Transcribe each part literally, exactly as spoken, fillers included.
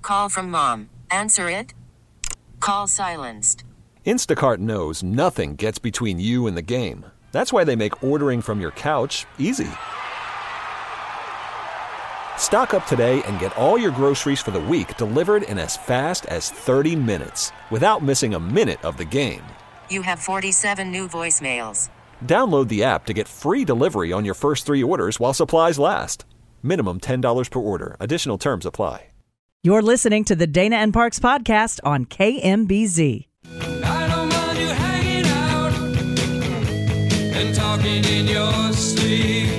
Call from mom. Answer it. Call silenced. Instacart knows nothing gets between you and the game. That's why they make ordering from your couch easy. Stock up today and get all your groceries for the week delivered in as fast as thirty minutes without missing a minute of the game. You have forty-seven new voicemails. Download the app to get free delivery on your first three orders while supplies last. Minimum ten dollars per order. Additional terms apply. You're listening to the Dana and Parks podcast on K M B Z. I don't mind you hanging out and talking in your sleep.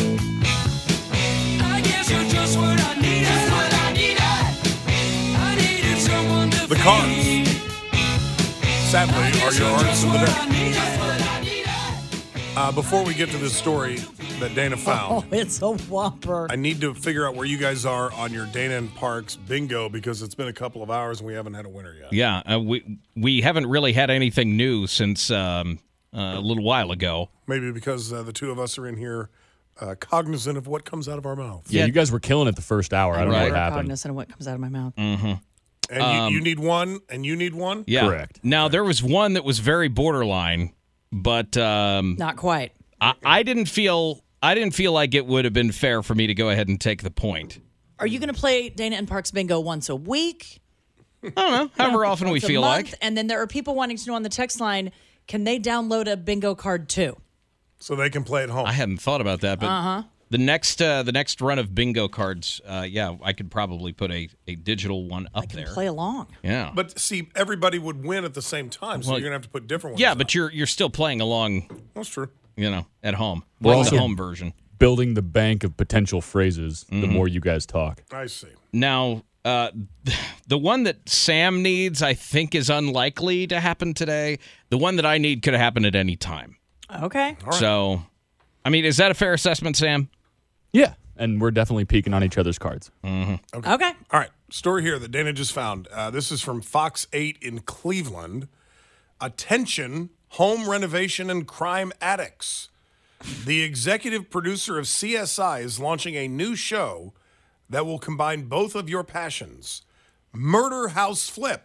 I guess you're just what I needed. Just what I needed. I needed someone to The Cars, sadly, are your artists of the day. Uh, before we get to this story that Dana found, Oh, it's a whopper. I need to figure out where you guys are on your Dana and Parks bingo because it's been a couple of hours and we haven't had a winner yet. Yeah, uh, we we haven't really had anything new since um, uh, a little while ago. Maybe because uh, the two of us are in here uh, cognizant of what comes out of our mouth. Yeah, Yeah. you guys were killing it the first hour. I don't know Right. what happened. Cognizant of what comes out of my mouth. Mm-hmm. And Um, you, you need one, and you need one? Yeah, Correct. Now there was one that was very borderline, but um, Not quite. I, I didn't feel I didn't feel like it would have been fair for me to go ahead and take the point. Are you going to play Dana and Parks bingo once a week? I don't know, however often we Once a feel month? like. And then there are people wanting to know on the text line, can they download a bingo card too? So they can play at home. I hadn't thought about that, but Uh-huh. the next uh, the next run of bingo cards, uh, yeah, I could probably put a, a digital one up I can there. play along. Yeah, But see, everybody would win at the same time, so Well, you're going to have to put different ones yeah, up. but you're you're still playing along, That's true. you know, at home. We're Playing the also- home version. Building the bank of potential phrases the Mm-hmm. more you guys talk. I see. Now, uh, the one that Sam needs, I think, is unlikely to happen today. The one that I need could have happened at any time. Okay. So, I mean, is that a fair assessment, Sam? Yeah, and we're definitely peeking on each other's cards. Okay. All right, story here that Dana just found. Uh, this is from Fox eight in Cleveland. Attention, home renovation and crime addicts. The executive producer of C S I is launching a new show that will combine both of your passions. Murder House Flip.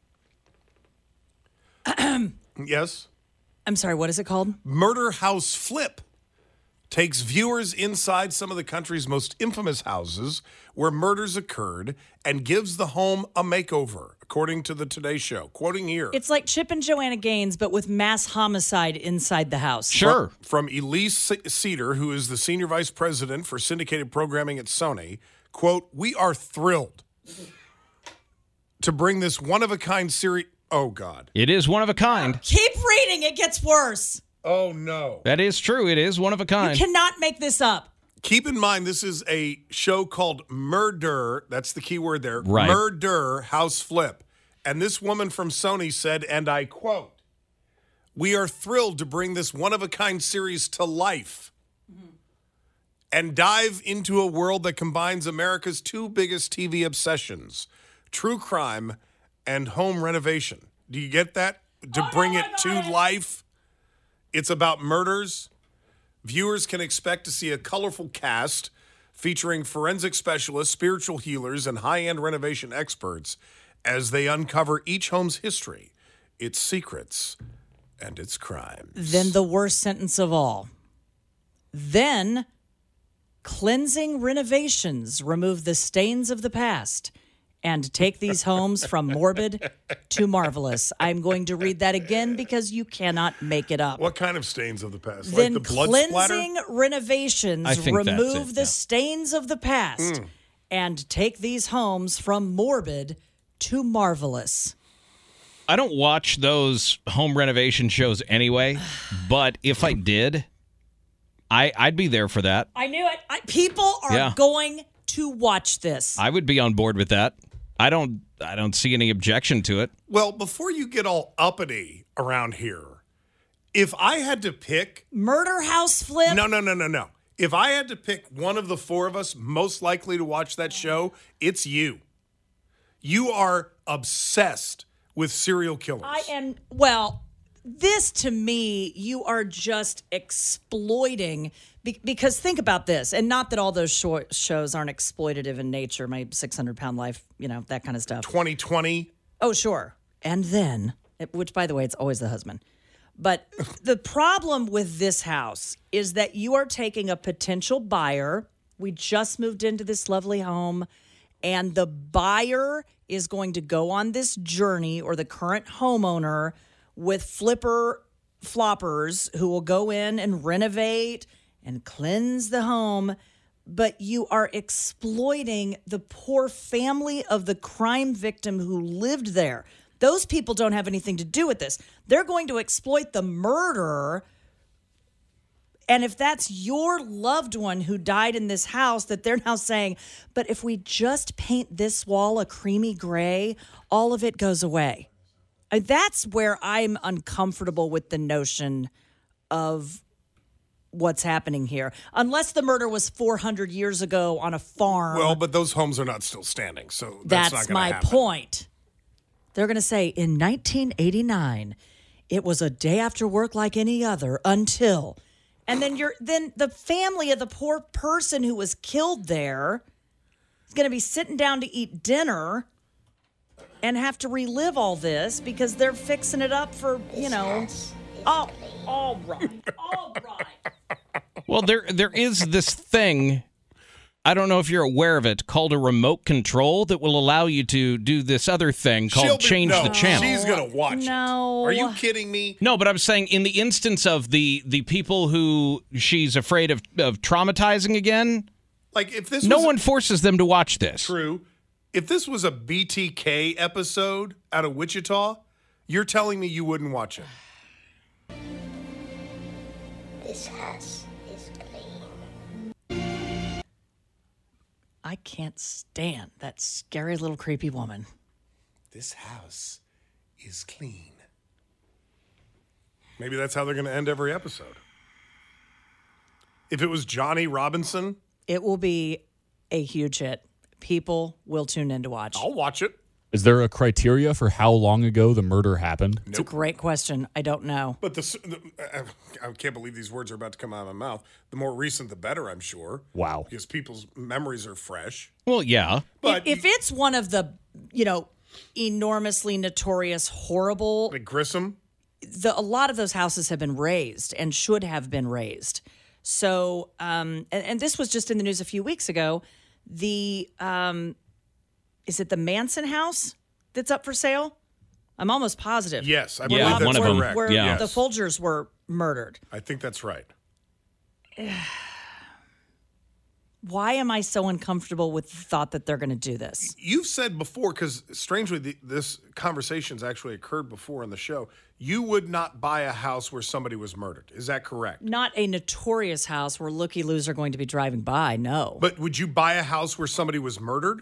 Yes? I'm sorry, what is it called? Murder House Flip takes viewers inside some of the country's most infamous houses where murders occurred and gives the home a makeover, according to the Today Show. Quoting here. It's like Chip and Joanna Gaines, but with mass homicide inside the house. Sure. From Elise Ce- Cedar, who is the senior vice president for syndicated programming at Sony, quote, "We are thrilled to bring this one-of-a-kind series." Oh, God. It is one of a kind. Keep reading, it gets worse. Oh, no. That is true. It is one of a kind. You cannot make this up. Keep in mind, this is a show called Murder. That's the key word there. Right. Murder House Flip. And this woman from Sony said, and I quote, "We are thrilled to bring this one-of-a-kind series to life and dive into a world that combines America's two biggest T V obsessions, true crime and home renovation." Do you get that? To bring it to life. It's about murders. Viewers can expect to see a colorful cast featuring forensic specialists, spiritual healers, and high-end renovation experts as they uncover each home's history, its secrets, and its crimes. Then the worst sentence of all. Then cleansing renovations remove the stains of the past and take these homes from morbid to marvelous. I'm going to read that again because you cannot make it up. What kind of stains of the past? Then like the blood cleansing splatter? renovations I think that's remove it, the yeah. stains of the past and take these homes from morbid to marvelous. I don't watch those home renovation shows anyway, but if I did, I, I'd be there for that. I knew it. I, people are Yeah. going to watch this. I would be on board with that. I don't I don't see any objection to it. Well, before you get all uppity around here, if I had to pick, Murder House Flip. no, no, no, no, no. If I had to pick one of the four of us most likely to watch that show, it's you. You are obsessed with serial killers. I am, well, this to me, you are just exploiting. Be- because think about this, and not that all those short shows aren't exploitative in nature. My six hundred pound life, you know, that kind of stuff. twenty twenty. Oh, sure. And then, which by the way, it's always the husband. But the problem with this house is that you are taking a potential buyer. We just moved into this lovely home, and the buyer is going to go on this journey, or the current homeowner, with flipper floppers who will go in and renovate and cleanse the home. But you are exploiting the poor family of the crime victim who lived there. Those people don't have anything to do with this. They're going to exploit the murderer. And if that's your loved one who died in this house, that they're now saying, but if we just paint this wall a creamy gray, all of it goes away. And that's where I'm uncomfortable with the notion of what's happening here. Unless the murder was four hundred years ago on a farm. Well, but those homes are not still standing, so that's, That's not going to my happen. point. They're going to say, in nineteen eighty-nine, it was a day after work like any other until, and then you're then the family of the poor person who was killed there is going to be sitting down to eat dinner and have to relive all this because they're fixing it up for, you know, oh, all right, all right. Well, there there is this thing, I don't know if you're aware of it, called a remote control that will allow you to do this other thing called She'll be- change no, the channel. She's going to watch No. it. Are you kidding me? No, but I'm saying in the instance of the the people who she's afraid of, of traumatizing again, Like, if this no was one forces them to watch this. true, if this was a B T K episode out of Wichita, you're telling me you wouldn't watch it. This house is clean. I can't stand that scary little creepy woman. This house is clean. Maybe that's how they're going to end every episode. If it was Johnny Robinson, It will be a huge hit. People will tune in to watch. I'll watch it. Is there a criteria for how long ago the murder happened? It's a great question. I don't know. But the, the I can't believe these words are about to come out of my mouth. The more recent, the better, I'm sure. Wow. Because people's memories are fresh. Well, yeah. But if, if it's one of the, you know, enormously notorious, horrible, like Grissom, the, a lot of those houses have been razed and should have been razed. So, um, and, and this was just in the news a few weeks ago. The, um, is it the Manson house that's up for sale? I'm almost positive. yes, I Yeah, believe that's one of them. correct. Where Yeah. the Folgers were murdered. I think that's right. Why am I so uncomfortable with the thought that they're going to do this? You've said before, because strangely, the, this conversation's actually occurred before in the show. You would not buy a house where somebody was murdered. Is that correct? Not a notorious house where looky-loos are going to be driving by. No. But would you buy a house where somebody was murdered?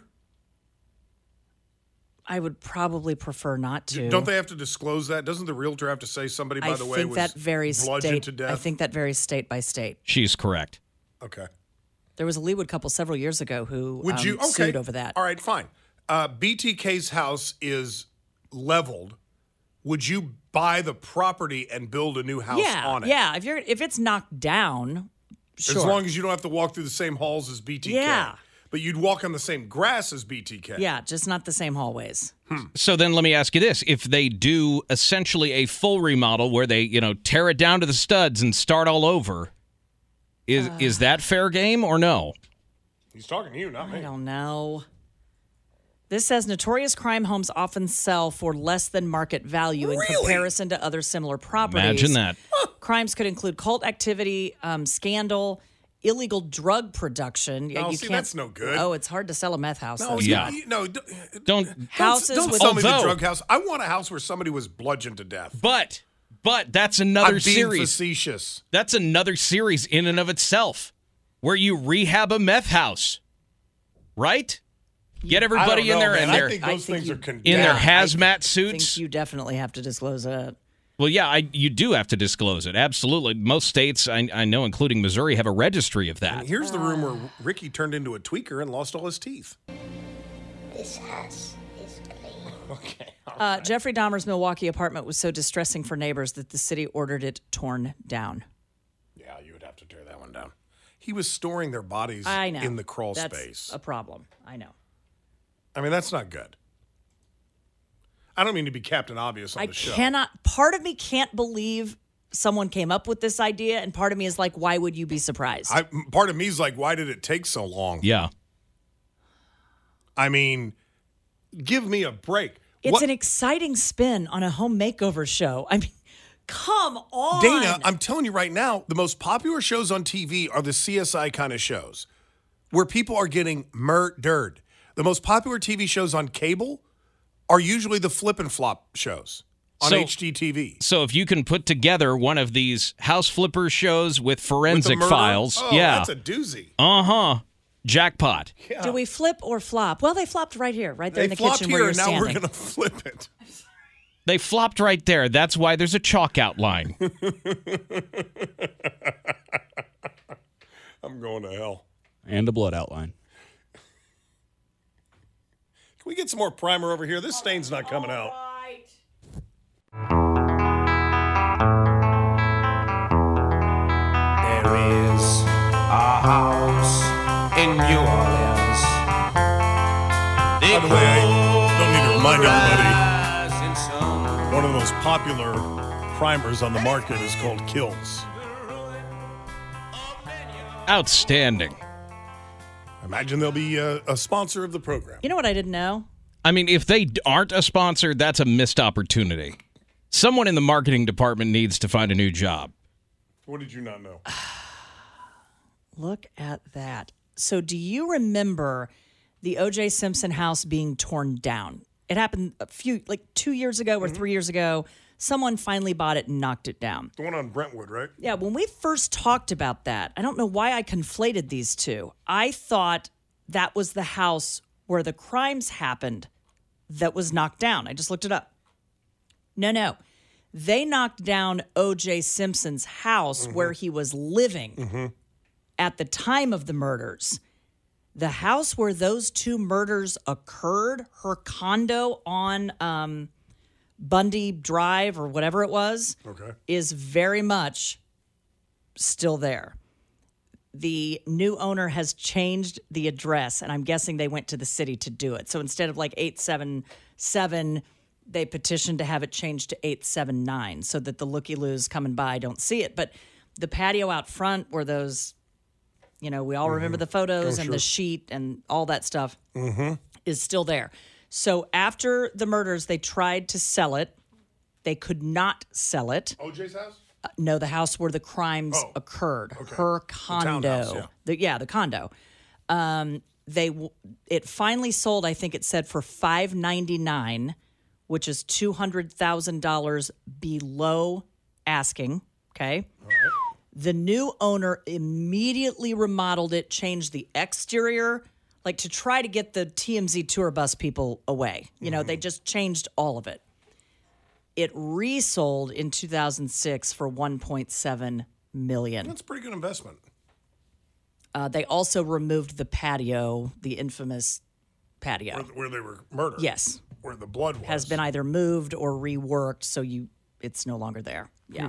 I would probably prefer not to. Don't they have to disclose that? Doesn't the realtor have to say somebody, by I the way, think was that varies bludgeoned state. to death? I think that varies state by state. She's correct. Okay. There was a Leewood couple several years ago who Would um, you okay. sued over that. All right, fine. Uh, B T K's house is leveled. Would you buy the property and build a new house yeah, on it? yeah. If you're if it's knocked down, sure. As long as you don't have to walk through the same halls as B T K. Yeah. But you'd walk on the same grass as B T K. yeah, just not the same hallways. So then let me ask you this. If they do essentially a full remodel where they, you know, tear it down to the studs and start all over, is Uh. is that fair game or no? He's talking to you, not I me. don't know. This says notorious crime homes often sell for less than market value in Really? comparison to other similar properties. Imagine that. Crimes could include cult activity, um, scandal, illegal drug production. Yeah, No, you see, can't, that's no good. Oh, it's hard to sell a meth house. No, That's yeah. not. you- no, d- Don't Houses don't with sell me the Although- drug house. I want a house where somebody was bludgeoned to death. But but that's another I'm being series. facetious. That's another series in and of itself where you rehab a meth house. Right? Get I everybody don't know, in there man. and I they're think I those think things you- are condemned. in their Yeah, hazmat I suits. think you definitely have to disclose that. Well, yeah, I, you do have to disclose it. Absolutely. Most states, I, I know, including Missouri, have a registry of that. Here's the room where Ricky turned into a tweaker and lost all his teeth. This house is clean. Okay. Uh, Jeffrey Dahmer's Milwaukee apartment was so distressing for neighbors that the city ordered it torn down. Yeah, you would have to tear that one down. He was storing their bodies I know. in the crawl That's space. a problem. I know. I mean, that's not good. I don't mean to be Captain Obvious on I the show. cannot, part of me can't believe someone came up with this idea, and part of me is like, why would you be surprised? I, part of me is like, why did it take so long? Yeah. I mean, give me a break. it's What- an exciting spin on a home makeover show. I mean, come on. Dana, I'm telling you right now, the most popular shows on T V are the C S I kind of shows where people are getting murdered. The most popular T V shows on cable are usually the flip and flop shows on So- H G T V. So if you can put together one of these house flipper shows with With the forensic murder- files, Oh, yeah, that's a doozy. uh huh, jackpot. Do we flip or flop? Well, they flopped right here, right there They in the flopped kitchen here, where you're and now standing. we're going to flip it. They flopped right there. That's why there's a chalk outline. I'm going to hell. And a blood outline. Can we get some more primer over here? This stain's not coming out. There is a house in New Orleans. By the way, I don't need to remind everybody, Rising sun. one of the most popular primers on the market is called Kills. Outstanding. Imagine they'll be a, a sponsor of the program. You know what I didn't know? I mean, if they d- aren't a sponsor, that's a missed opportunity. Someone in the marketing department needs to find a new job. What did you not know? Look at that. So, do you remember the O J Simpson house being torn down? It happened a few, like two years ago or three years ago. Someone finally bought it and knocked it down. The one on Brentwood, right? Yeah, when we first talked about that, I don't know why I conflated these two. I thought that was the house where the crimes happened that was knocked down. I just looked it up. No, no. They knocked down O J Simpson's house where he was living at the time of the murders. The house where those two murders occurred, her condo on um, Bundy Drive or whatever it was, Okay. is very much still there. The new owner has changed the address, and I'm guessing they went to the city to do it. So instead of like eight seven seven, they petitioned to have it changed to eight seven nine so that the looky-loos coming by don't see it. But the patio out front where those, you know, we all remember the photos and the sheet and all that stuff is still there. So after the murders, they tried to sell it. They could not sell it. O J's house? No, the house where the crimes Oh, occurred. okay. Her The condo. townhouse, yeah. The- yeah, the condo. Um, they w- it finally sold. I think it said for five ninety nine, which is two hundred thousand dollars below asking. Okay. The new owner immediately remodeled it, changed the exterior, like to try to get the T M Z tour bus people away. You know, they just changed all of it. It resold in two thousand six for one point seven million dollars. That's a pretty good investment. Uh, they also removed the patio, the infamous patio. Where, where they were murdered. Yes, Where the blood was. has been either moved or reworked, so you it's no longer there. Yeah.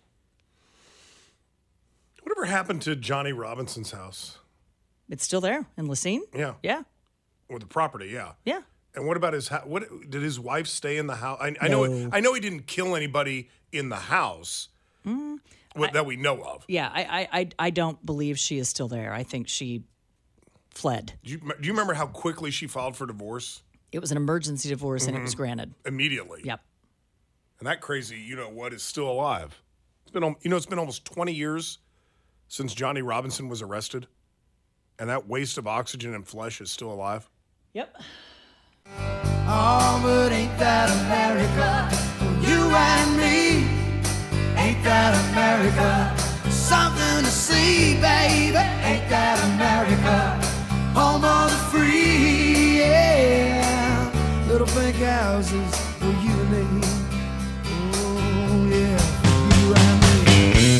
Whatever happened to Johnny Robinson's house? It's still there in Lacine? Yeah. Yeah. Or the property, yeah. Yeah. And what about his house? What did his wife stay in the house? I, I know. No. I know he didn't kill anybody in the house what, that we know of. Yeah, I, I I I don't believe she is still there. I think she fled. Do you, do you remember how quickly she filed for divorce? It was an emergency divorce and it was granted. Immediately. Yep. And that crazy, you know what, is still alive. It's been, al- you know, it's been almost twenty years since Johnny Robinson was arrested, and that waste of oxygen and flesh is still alive. Yep. Oh, but ain't that America for you and me? Ain't that America? Something to see, baby. Ain't that America? Home of the free, yeah. Little pink houses for you and me. Oh, yeah, for you and me.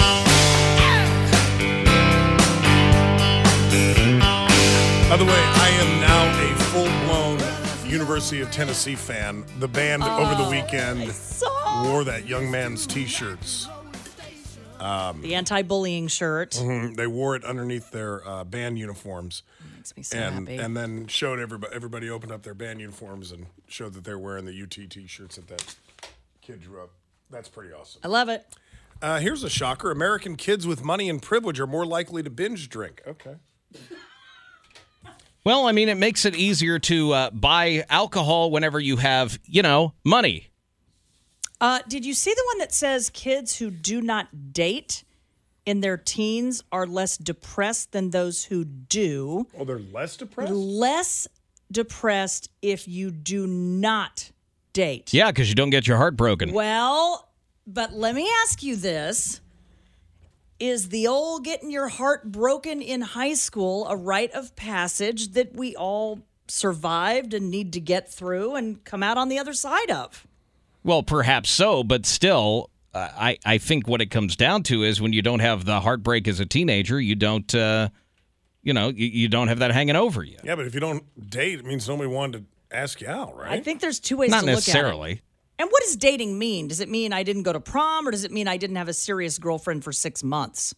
By the way, I am now a full-blown University of Tennessee fan. The band over the weekend wore that young man's T-shirts. Um, the anti-bullying shirt. Mm-hmm. They wore it underneath their uh, band uniforms. Makes me so and, happy. And then showed everybody, everybody opened up their band uniforms and showed that they're wearing the U T T-shirts that that kid drew up. That's pretty awesome. I love it. Uh, here's a shocker. American kids with money and privilege are more likely to binge drink. Okay. Well, I mean, it makes it easier to uh, buy alcohol whenever you have, you know, money. Uh, did you see the one that says kids who do not date in their teens are less depressed than those who do? Oh, they're less depressed? Less depressed if you do not date. Yeah, because you don't get your heart broken. Well, but let me ask you this. Is the old getting your heart broken in high school a rite of passage that we all survived and need to get through and come out on the other side of? Well, perhaps so, but still, uh, I, I think what it comes down to is when you don't have the heartbreak as a teenager, you don't, uh, you know, you, you don't have that hanging over you. Yeah, but if you don't date, it means nobody wanted to ask you out, right? I think there's two ways Not to look at it. necessarily. And what does dating mean? Does it mean I didn't go to prom, or does it mean I didn't have a serious girlfriend for six months?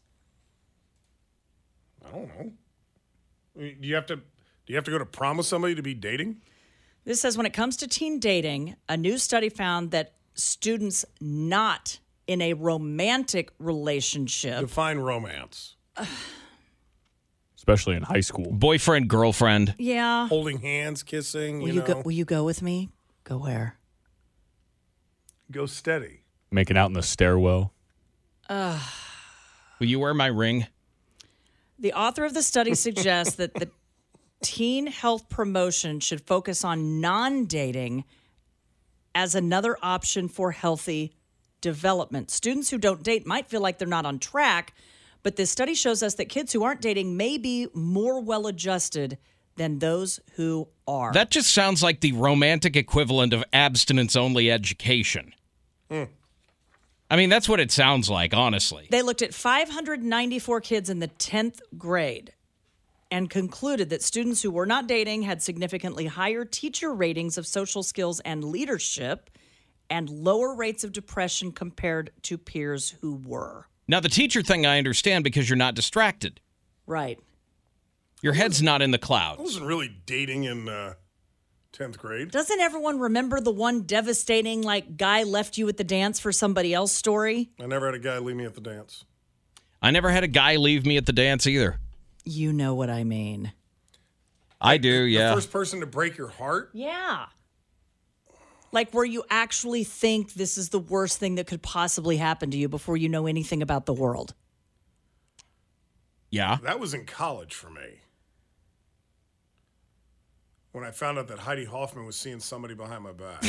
I don't know. I mean, do you have to do you have to go to prom with somebody to be dating? This says when it comes to teen dating, a new study found that students not in a romantic relationship. Define romance. Especially in high school. Boyfriend, girlfriend. Yeah. Holding hands, kissing, Will you you know. go will you go with me? Go where? Go steady. Making out in the stairwell. Uh, Will you wear my ring? The author of the study suggests that the teen health promotion should focus on non-dating as another option for healthy development. Students who don't date might feel like they're not on track, but this study shows us that kids who aren't dating may be more well-adjusted than those who are. That just sounds like the romantic equivalent of abstinence-only education. Hmm. I mean, that's what it sounds like, honestly. They looked at five hundred ninety-four kids in the tenth grade and concluded that students who were not dating had significantly higher teacher ratings of social skills and leadership and lower rates of depression compared to peers who were. Now, the teacher thing I understand because you're not distracted. Right. Your head's not in the I clouds. wasn't really dating in uh, tenth grade. Doesn't everyone remember the one devastating, like, guy left you at the dance for somebody else story? I never had a guy leave me at the dance. I never had a guy leave me at the dance either. You know what I mean. I do, yeah. The first person to break your heart? Yeah. Like where you actually think this is the worst thing that could possibly happen to you before you know anything about the world. Yeah. That was in college for me. When I found out that Heidi Hoffman was seeing somebody behind my back.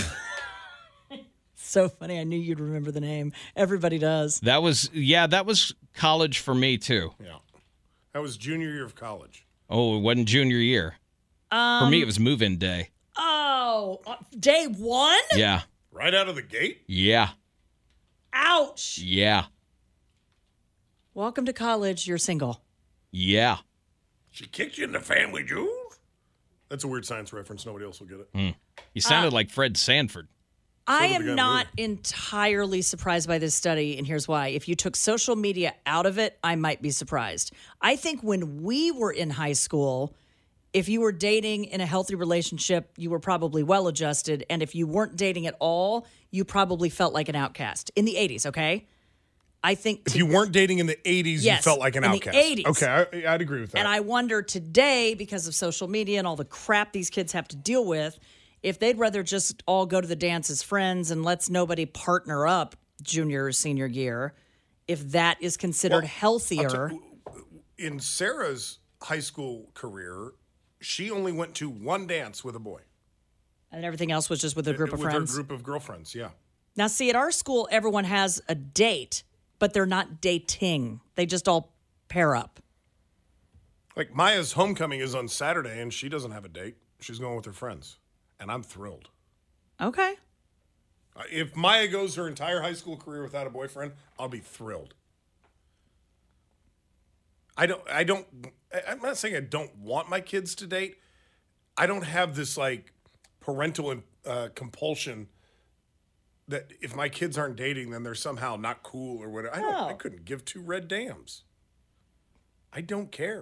So funny. I knew you'd remember the name. Everybody does. That was, yeah, that was college for me, too. Yeah. That was junior year of college. Oh, it wasn't junior year. Um, for me, it was move-in day. Oh, uh, day one? Yeah. Right out of the gate? Yeah. Ouch. Yeah. Welcome to college. You're single. Yeah. She kicked you in the family jewels? That's a weird science reference. Nobody else will get it. Mm. You sounded uh, like Fred Sanford. I am not entirely surprised by this study, and here's why. If you took social media out of it, I might be surprised. I think when we were in high school, if you were dating in a healthy relationship, you were probably well-adjusted, and if you weren't dating at all, you probably felt like an outcast. In the eighties, okay? I think... If you weren't dating in the eighties, yes, you felt like an in outcast. The eighties. Okay, I, I'd agree with that. And I wonder today, because of social media and all the crap these kids have to deal with, if they'd rather just all go to the dance as friends and let's nobody partner up junior or senior year, if that is considered well, healthier. T- in Sarah's high school career, she only went to one dance with a boy. And everything else was just with a group of with friends? With her group of girlfriends, yeah. Now, see, at our school, everyone has a date, but they're not dating. They just all pair up. Like Maya's homecoming is on Saturday, and she doesn't have a date. She's going with her friends. And I'm thrilled. Okay. Uh, if Maya goes her entire high school career without a boyfriend, I'll be thrilled. I don't, I don't, I'm not saying I don't want my kids to date. I don't have this like parental uh, compulsion that if my kids aren't dating, then they're somehow not cool or whatever. I don't. No. I couldn't give two red dams. I don't care.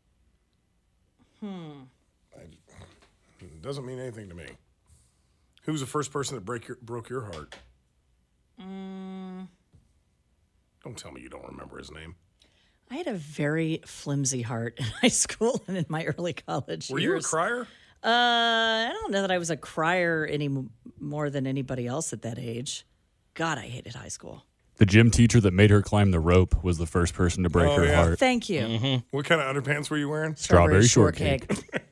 Hmm. I, it doesn't mean anything to me. Who was the first person that break your, broke your heart? Mm, Don't tell me you don't remember his name. I had a very flimsy heart in high school and in my early college Were you a years. crier? Uh, I don't know that I was a crier any m- more than anybody else at that age. God, I hated high school. The gym teacher that made her climb the rope was the first person to break Oh, her yeah. heart. Thank you. What kind of underpants were you wearing? Strawberry shortcake.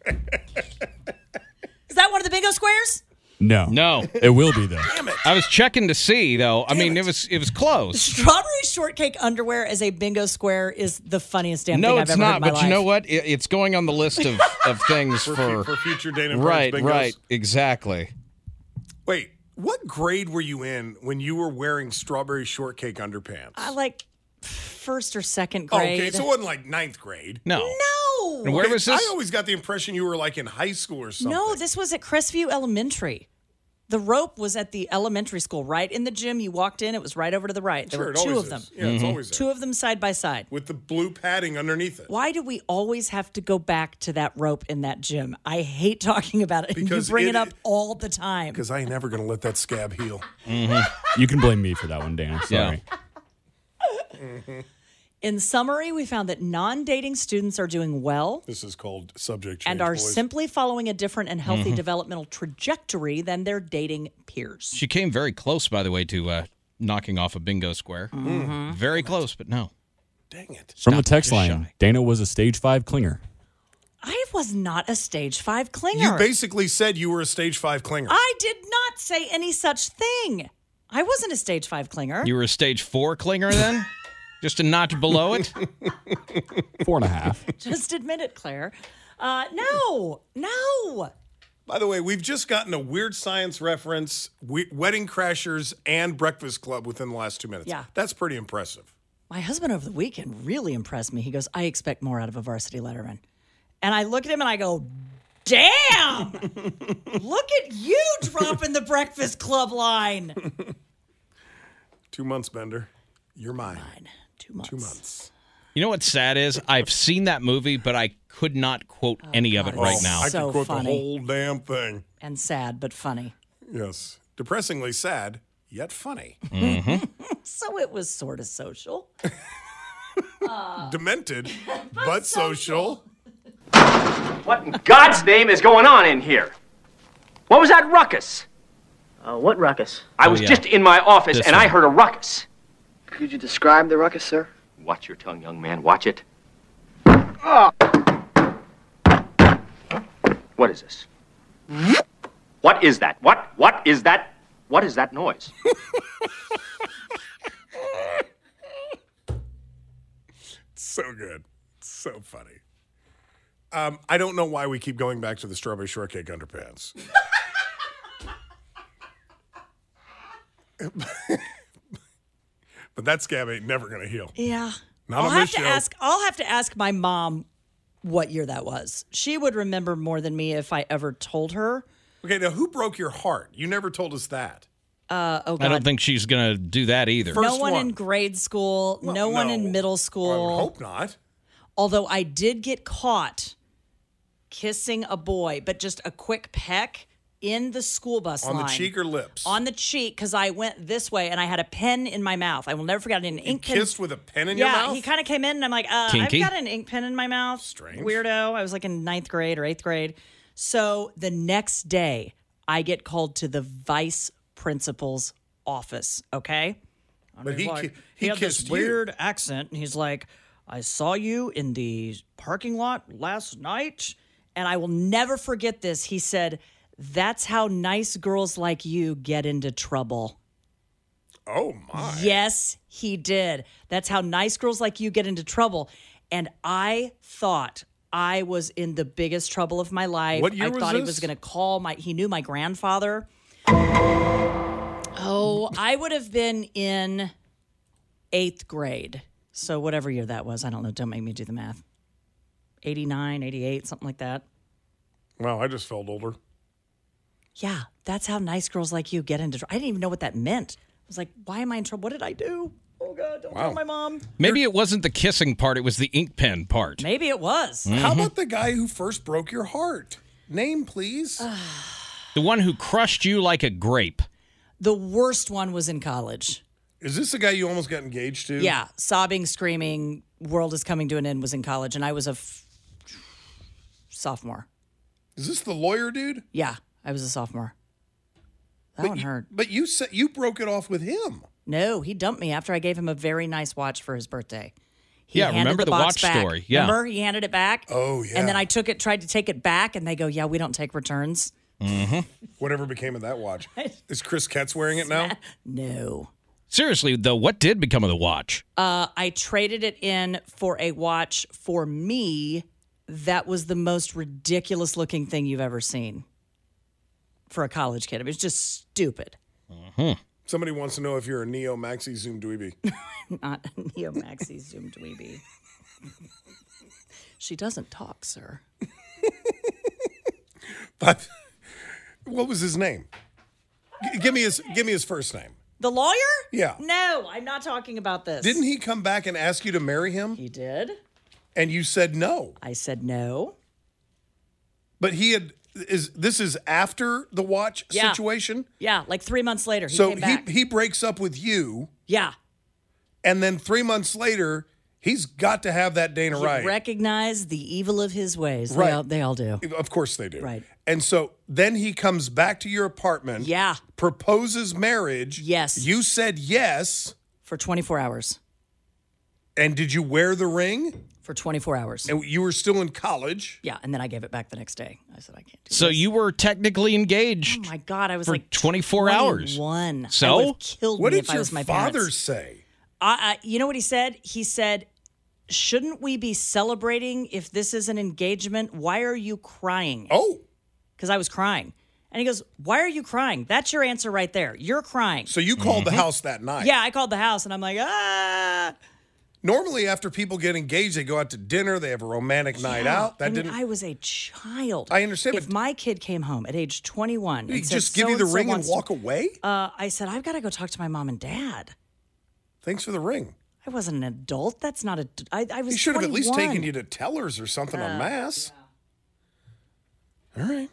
Is that one of the bingo squares? No. No. It will be, though. Damn it. I was checking to see, though. I mean, it was it was close. Strawberry shortcake underwear as a bingo square is the funniest damn No, thing it's I've ever heard not. in my But life. you know what? It, it's going on the list of, of things For, for, for future Dana Burns right, bingos. right, exactly. Wait, what grade were you in when you were wearing strawberry shortcake underpants? I like first or second Oh, grade. okay, so it wasn't like ninth grade. No. No. And where Okay, was this? I always got the impression you were like in high school or something. No, this was at Crestview Elementary. The rope was at the elementary school, right in the gym. You walked in, it was right over to the right. There Sure, were it two always of them. is. Yeah, it's always there. Two of them side by side. With the blue padding underneath it. Why do we always have to go back to that rope in that gym? I hate talking about it. Because you bring it- it, up all the time. Because I ain't never going to let that scab heal. You can blame me for that one, Dana. Sorry. In summary, we found that non-dating students are doing well This is called subject change, and are boys. simply following a different and healthy Mm-hmm. developmental trajectory than their dating peers. She came very close, by the way, to uh, knocking off a bingo square. Mm-hmm. Very close, but no. Dang it. From the Stop, text just line, shy. Dana was a stage five clinger. I was not a stage five clinger. You basically said you were a stage five clinger. I did not say any such thing. I wasn't a stage five clinger. You were a stage four clinger then? Just a notch below it? Four and a half. Just admit it, Claire. Uh, no, no. By the way, we've just gotten a Weird Science reference, we- Wedding Crashers, and Breakfast Club within the last two minutes. Yeah. That's pretty impressive. My husband over the weekend really impressed me. He goes, I expect more out of a varsity letterman. And I look at him and I go, damn, look at you dropping the Breakfast Club line. Two months, Bender. You're mine. Fine, two months. Two months. You know what's sad is I've seen that movie, but I could not quote any of it God, right it's now. I So could quote funny. the whole damn thing. And sad, but funny. Yes. Depressingly sad, yet funny. So it was sort of social. Demented, but social. What in God's name is going on in here? What was that ruckus? Uh, what ruckus? I Oh, was yeah. just in my office This and I one. heard a ruckus. Could you describe the ruckus, sir? Watch your tongue, young man. Watch it. What is this? What is that? What? What is that? What is that noise? So good. So funny. Um, I don't know why we keep going back to the strawberry shortcake underpants. But that scab ain't never going to heal. Yeah. Not I'll on have this to show. ask I'll have to ask my mom what year that was. She would remember more than me if I ever told her. Okay, now who broke your heart? You never told us that. Uh, oh God. I don't think she's going to do that either. First no one, one. in grade school, Well, no, one no. in middle I school. would hope not. Although I did get caught kissing a boy, but just a quick peck in the school bus On line. the cheek or lips? On the cheek, because I went this way and I had a pen in my mouth. I will never forget it. An You ink pen. kissed with a pen in yeah, your mouth? he kind of came in and I'm like, uh, Kinky? I've got an ink pen in my mouth. Strange. Weirdo. I was like in ninth grade or eighth grade. So the next day, I get called to the vice principal's office, okay? And But he's he like, ki- he had this kissed you. weird accent, and he's like, I saw you in the parking lot last night, and I will never forget this. He said, that's how nice girls like you get into trouble. Oh, my. Yes, he did. That's how nice girls like you get into trouble. And I thought I was in the biggest trouble of my life. What year I was thought he this? was going to call my, he knew my grandfather. Oh, I would have been in eighth grade. So whatever year that was, I don't know. Don't make me do the math. eighty-nine, eighty-eight, something like that. Wow, I just felt older. Yeah, that's how nice girls like you get into trouble. I didn't even know what that meant. I was like, why am I in trouble? What did I do? Oh, God, don't Wow. tell my mom. Maybe it wasn't the kissing part, it was the ink pen part. Maybe it was. How about the guy who first broke your heart? Name, please. The one who crushed you like a grape. The worst one was in college. Is this the guy you almost got engaged to? Yeah, sobbing, screaming, world is coming to an end was in college, and I was a f- sophomore. Is this the lawyer dude? Yeah, I was a sophomore. That But one you- hurt. But you said you broke it off with him. No, he dumped me after I gave him a very nice watch for his birthday. He Yeah, handed remember the box watch back. story. Yeah. Remember, he handed it back. Oh, yeah. And then I took it, tried to take it back, and they go, "Yeah, we don't take returns." Whatever became of that watch? Is Chris Ketz wearing it now? No. Seriously, though, what did become of the watch? Uh, I traded it in for a watch for me. That was the most ridiculous looking thing you've ever seen for a college kid. It was just stupid. Somebody wants to know if you're a Neo Maxi Zoom Dweeby. Not a Neo Maxi Zoom Dweeby. She doesn't talk, sir. But what was his name? G- give me his give me his first name. The lawyer? Yeah. No, I'm not talking about this. Didn't he come back and ask you to marry him? He did. And you said no. I said no. But he had is this is after the watch Yeah. situation? Yeah, like three months later, he so came back. he he breaks up with you, yeah. and then three months later, he's got to have that Dana He right. recognized the evil of his ways. Right. They all, they all do. Of course they do. Right. And so then he comes back to your apartment. Yeah. Proposes marriage. Yes. You said yes. For twenty-four hours. And did you wear the ring? For twenty-four hours. And you were still in college. Yeah, and then I gave it back the next day. I said, I can't do So this. you were technically engaged. Oh, my God. I was for like twenty-four hours. twenty-one. So? I would have killed What me did if I your was my father parents. say? I, I, you know what he said? He said, shouldn't we be celebrating if this is an engagement? Why are you crying? Oh. Because I was crying. And he goes, why are you crying? That's your answer right there. You're crying. So you called the house that night. Yeah, I called the house and I'm like, ah. Normally, after people get engaged, they go out to dinner. They have a romantic night Yeah. out. That I mean, didn't. I was a child. I understand, If but- my kid came home at age twenty-one, Did and he said, just give you the "So-and-so ring and wants to-" walk away? Uh, I said, I've got to go talk to my mom and dad. Thanks for the ring. I wasn't an adult. That's not a. I, I was. He should have at least taken twenty-one. you to Tellers or something Uh, en masse. All right.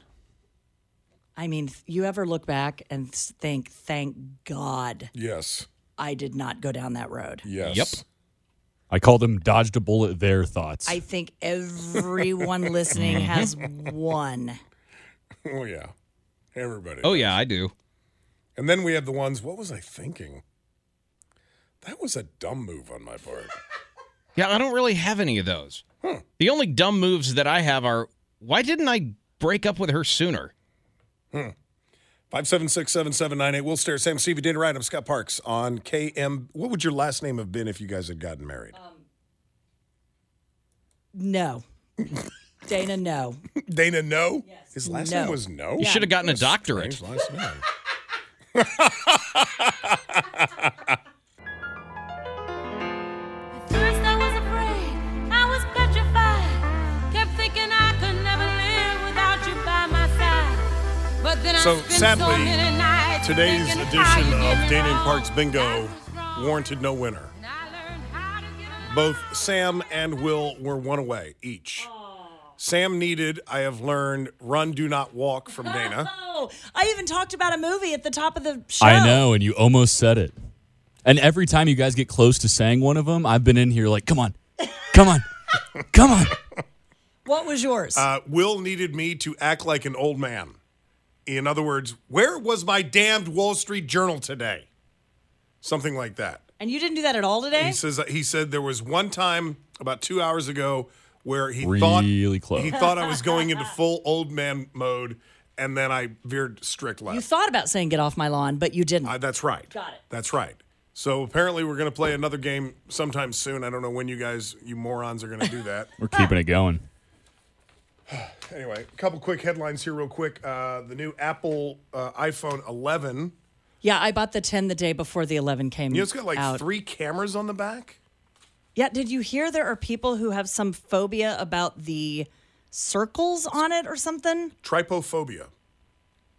I mean, you ever look back and think, thank God Yes. I did not go down that road. Yes. Yep. I called them dodged a bullet, their thoughts. I think everyone listening has one. Oh, yeah. Everybody. Oh, yeah, I do. And then we have the ones, what was I thinking? That was a dumb move on my part. Yeah, I don't really have any of those. The only dumb moves that I have are, why didn't I break up with her sooner? Hmm. five seven six, seven seven nine eight. We'll stare. Sam, Stevie, Dana Wright. I'm Scott Parks on K M. What would your last name have been if you guys had gotten married? No. Dana, no. Dana, no? Yes. His last No. name was no? You should have gotten a What doctorate. strange last name. First I was afraid, I was petrified. Kept thinking I could never live without you by my side. But then So, I spent sadly, so many nights Today's thinking how edition you did of me Dana and wrong. Parks Bingo I was wrong. warranted no winner. And I learned how to get along. Both Sam and Will were one away each. Sam needed, I have learned, run, do not walk from Dana. Oh, I even talked about a movie at the top of the show. I know, and you almost said it. And every time you guys get close to saying one of them, I've been in here like, come on, come on, come on. What was yours? Uh, Will needed me to act like an old man. In other words, where was my damned Wall Street Journal today? Something like that. and you didn't do that at all today? He says he said there was one time about two hours ago where he Really thought close. he thought I was going into full old man mode, and then I veered strict left. You thought about saying get off my lawn, but you didn't. Uh, that's right. Got it. That's right. So apparently we're going to play another game sometime soon. I don't know when you guys, you morons, are going to do that. We're keeping it going. Anyway, a couple quick headlines here real quick. Uh, the new Apple uh, iPhone eleven. Yeah, I bought the ten the day before the eleven came You know, it's got like out. three cameras on the back. Yeah, did you hear there are people who have some phobia about the circles on it or something? Trypophobia.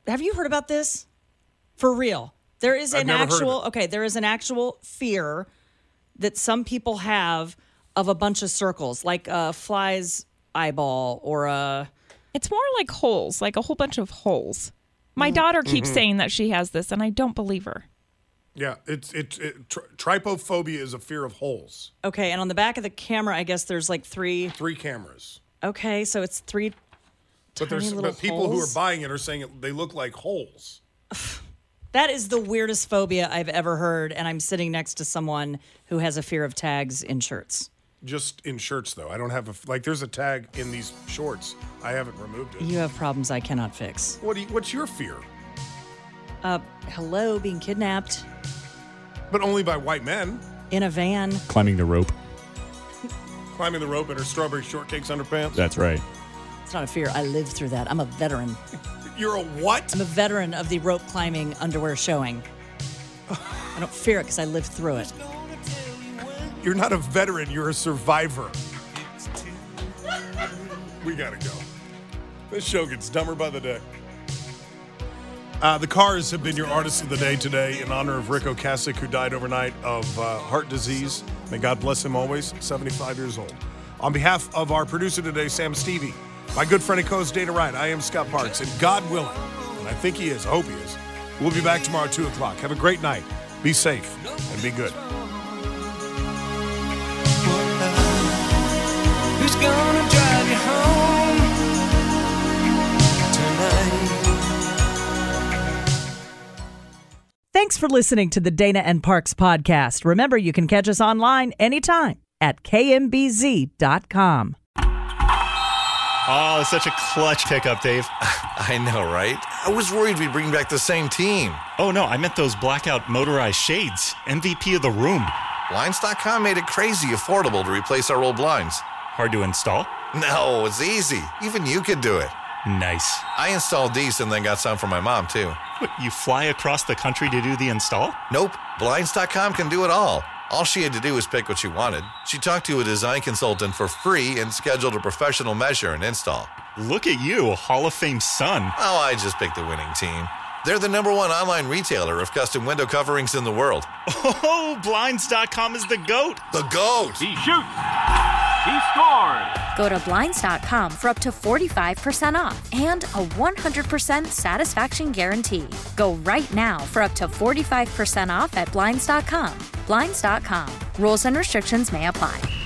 have you heard about this? For real. There is I've an never heard of actual, it. okay, there is an actual fear that some people have of a bunch of circles, like a fly's eyeball or a... It's more like holes, like a whole bunch of holes. My daughter keeps Mhm. saying that she has this, and I don't believe her. Yeah, it's it's it, tri- trypophobia is a fear of holes. Okay, and on the back of the camera, I guess there's like three... Three cameras. Okay, so it's three But tiny there's little but people who holes. are buying it are saying it, they look like holes. That is the weirdest phobia I've ever heard, and I'm sitting next to someone who has a fear of tags in shirts. Just in shirts, though. I don't have a like. There's a tag in these shorts. I haven't removed it. You have problems I cannot fix. What do you, What's your fear? Uh, hello, being kidnapped But only by white men. in a van. Climbing the rope. Climbing the rope in her strawberry shortcakes underpants. That's right. It's not a fear. I lived through that. I'm a veteran. You're a what? I'm a veteran of the rope climbing underwear showing. I don't fear it because I lived through it. You're not a veteran. You're a survivor. We gotta go. This show gets dumber by the day. Uh, the Cars have been your artists of the day today in honor of Rick Ocasek, who died overnight of uh, heart disease. May God bless him always, seventy-five years old. On behalf of our producer today, Sam Stevie, my good friend and co-host Dana Wright, I am Scott Parks, and God willing, and I think he is, I hope he is, we'll be back tomorrow at two o'clock. Have a great night. Be safe and be good. Who's gonna drive you home tonight? Thanks for listening to the Dana and Parks podcast. Remember, you can catch us online anytime at K M B Z dot com. Oh, such a clutch pickup, Dave. I know, right? I was worried we'd bring back the same team. Oh, no, I meant those blackout motorized shades. M V P of the room. Blinds dot com made it crazy affordable to replace our old blinds. Hard to install? No, it's easy. Even you could do it. Nice. I installed these and then got some for my mom, too. What, you fly across the country to do the install? Nope. Blinds dot com can do it all. All she had to do was pick what she wanted. She talked to a design consultant for free and scheduled a professional measure and install. Look at you, Hall of Fame son. Oh, I just picked the winning team. They're the number one online retailer of custom window coverings in the world. Oh, Blinds dot com is the GOAT. The GOAT. He shoots. He scores. Go to Blinds dot com for up to forty-five percent off and a one hundred percent satisfaction guarantee. Go right now for up to forty-five percent off at Blinds dot com. Blinds dot com. Rules and restrictions may apply.